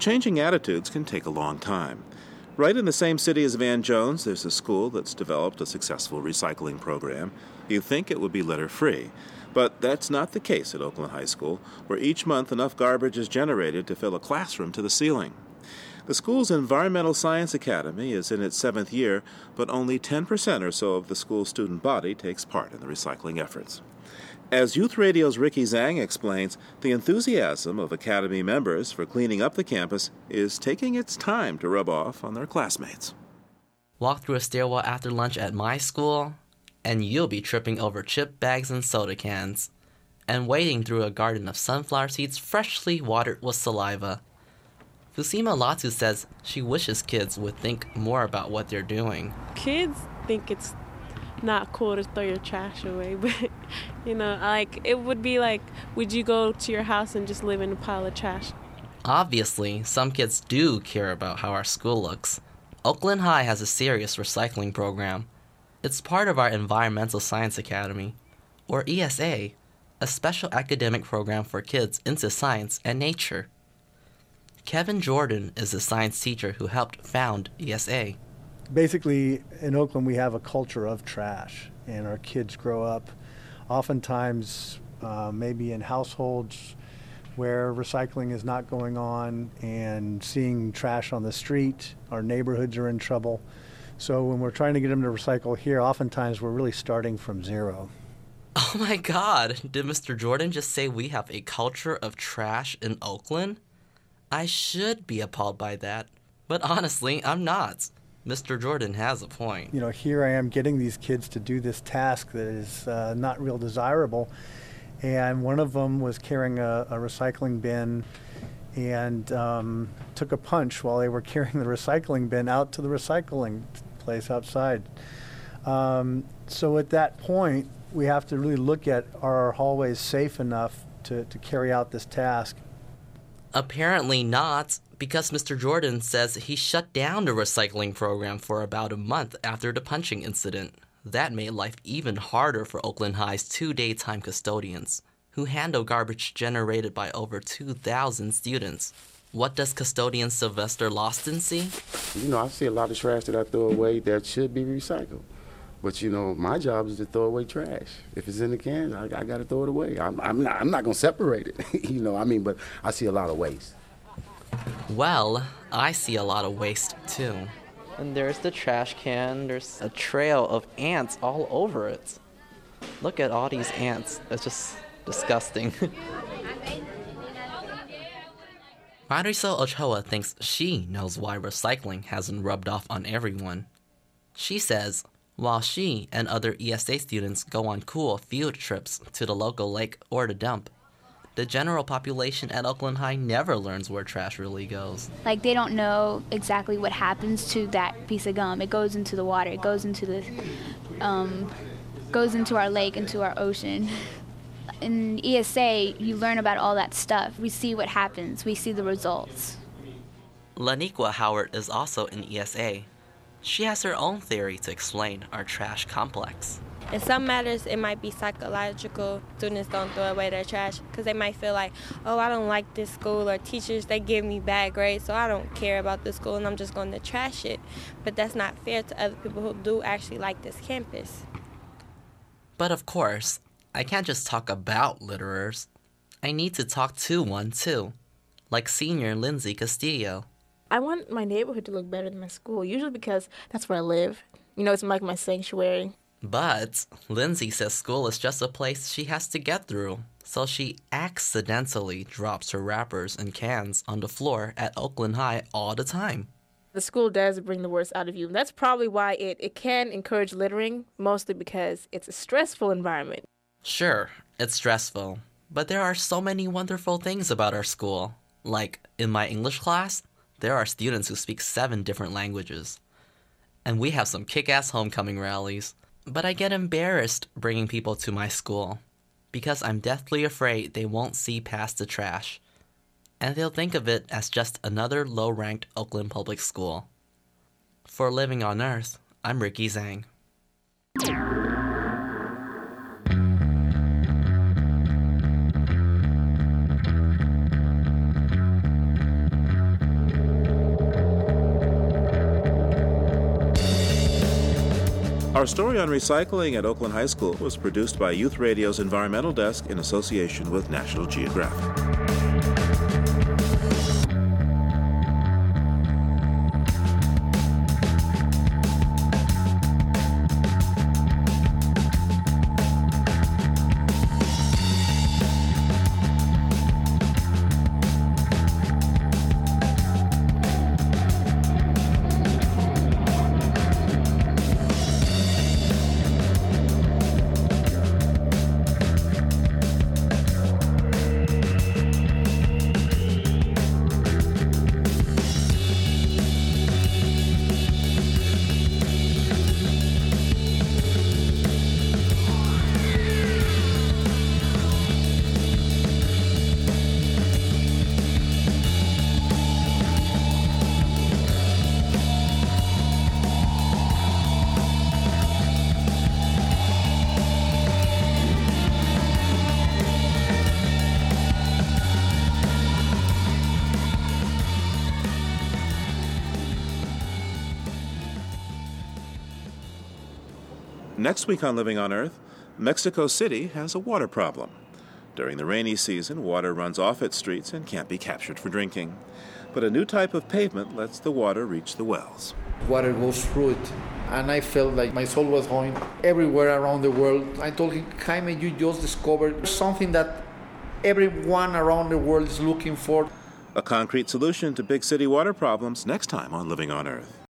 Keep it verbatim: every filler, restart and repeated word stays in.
changing attitudes can take a long time. Right in the same city as Van Jones, there's a school that's developed a successful recycling program. You'd think it would be litter-free. But that's not the case at Oakland High School, where each month enough garbage is generated to fill a classroom to the ceiling. The school's Environmental Science Academy is in its seventh year, but only ten percent or so of the school's student body takes part in the recycling efforts. As Youth Radio's Ricky Zhang explains, the enthusiasm of Academy members for cleaning up the campus is taking its time to rub off on their classmates. Walk through a stairwell after lunch at my school, and you'll be tripping over chip bags and soda cans, and wading through a garden of sunflower seeds freshly watered with saliva. Fusima Latu says she wishes kids would think more about what they're doing. Kids think it's not cool to throw your trash away, but, you know, like, it would be like, would you go to your house and just live in a pile of trash? Obviously, some kids do care about how our school looks. Oakland High has a serious recycling program. It's part of our Environmental Science Academy, or E S A, a special academic program for kids into science and nature. Kevin Jordan is a science teacher who helped found E S A. Basically, in Oakland, we have a culture of trash, and our kids grow up oftentimes uh, maybe in households where recycling is not going on and seeing trash on the street. Our neighborhoods are in trouble. So when we're trying to get them to recycle here, oftentimes we're really starting from zero. Oh my God, did Mister Jordan just say we have a culture of trash in Oakland? I should be appalled by that, but honestly, I'm not. Mister Jordan has a point. You know, here I am getting these kids to do this task that is uh, not real desirable, and one of them was carrying a, a recycling bin and um, took a punch while they were carrying the recycling bin out to the recycling place outside. Um, so at that point, we have to really look at, are our hallways safe enough to, to carry out this task? Apparently not, because Mister Jordan says he shut down the recycling program for about a month after the punching incident. That made life even harder for Oakland High's two daytime custodians, who handle garbage generated by over two thousand students. What does custodian Sylvester Lawson see? You know, I see a lot of trash that I throw away that should be recycled. But, you know, my job is to throw away trash. If it's in the can, I, I got to throw it away. I'm, I'm not, I'm not going to separate it, you know, I mean, but I see a lot of waste. Well, I see a lot of waste, too. And there's the trash can. There's a trail of ants all over it. Look at all these ants. It's just disgusting. Marisol Ochoa thinks she knows why recycling hasn't rubbed off on everyone. She says, while she and other E S A students go on cool field trips to the local lake or the dump, the general population at Oakland High never learns where trash really goes. Like, they don't know exactly what happens to that piece of gum. It goes into the water. It goes into the, um, goes into our lake, into our ocean. In E S A, you learn about all that stuff. We see what happens. We see the results. Laniqua Howard is also in E S A. She has her own theory to explain our trash complex. In some matters, it might be psychological. Students don't throw away their trash because they might feel like, oh, I don't like this school, or teachers, they give me bad grades, so I don't care about this school and I'm just going to trash it. But that's not fair to other people who do actually like this campus. But of course, I can't just talk about litterers. I need to talk to one too, like senior Lindsay Castillo. I want my neighborhood to look better than my school, usually because that's where I live. You know, it's like my sanctuary. But Lindsay says school is just a place she has to get through, so she accidentally drops her wrappers and cans on the floor at Oakland High all the time. The school does bring the worst out of you. And that's probably why it, it can encourage littering, mostly because it's a stressful environment. Sure, it's stressful, but there are so many wonderful things about our school. Like, in my English class, there are students who speak seven different languages. And we have some kick-ass homecoming rallies. But I get embarrassed bringing people to my school because I'm deathly afraid they won't see past the trash, and they'll think of it as just another low-ranked Oakland public school. For Living on Earth, I'm Ricky Zhang. Our story on recycling at Oakland High School was produced by Youth Radio's Environmental Desk in association with National Geographic. Next week on Living on Earth, Mexico City has a water problem. During the rainy season, water runs off its streets and can't be captured for drinking. But a new type of pavement lets the water reach the wells. Water goes through it, and I felt like my soul was going everywhere around the world. I told him, Jaime, you just discovered something that everyone around the world is looking for. A concrete solution to big city water problems next time on Living on Earth.